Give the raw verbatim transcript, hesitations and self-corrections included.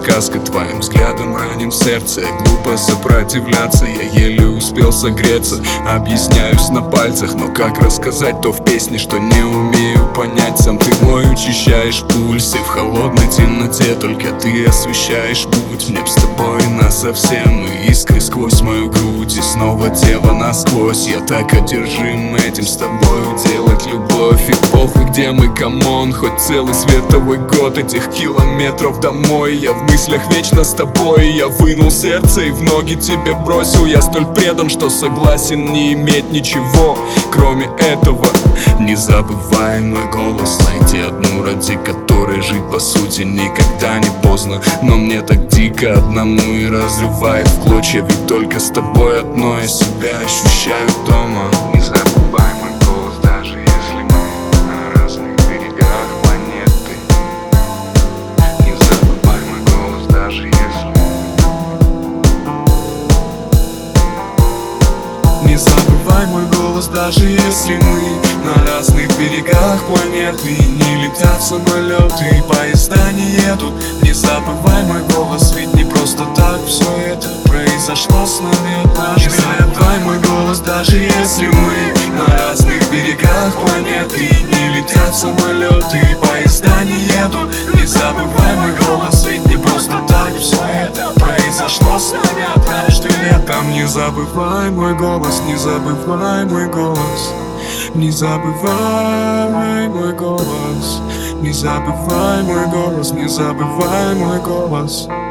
сказка. Твоим взглядом ранен в сердце, глупо сопротивляться. Я еле успел согреться, объясняюсь на пальцах. Но как рассказать то в песне, что не умею понять сам? Ты мой учащаешь пульс, и в холодной темноте только ты освещаешь путь. Мне б с тобой насовсем, и искры сквозь мою грудь, и снова тело насквозь. Я так одержим этим, с тобою делать любовь. И похуй, где мы, камон, хоть целый световой год этих километров домой. Я в мыслях вечно с тобой, я вынул сердце и в ноги тебе бросил. Я столь предан, что согласен не иметь ничего, кроме этого. Незабываемый голос, найти одну, ради которой жить по сути никогда не поздно. Но мне так дико одному и разрывает в клочья, ведь только с тобой одно я себя ощущаю дома. Незабываемый голос, даже если мы на разных берегах планеты. Незабываемый голос, даже если Незабываемый голос, даже если мы на разных берегах планеты. Не летят самолеты, поезда не едут. Незабываемый голос, ведь не просто так все это произошло с нами однажды. Незабываемый голос, даже если мы на разных берегах планеты. Не летят самолеты, поезда не едут. Незабываемый голос, ведь не просто так все это произошло с нами однажды летом. Незабываемый голос, незабываемый голос, незабываемый голос, незабываемый голос, незабываемый голос.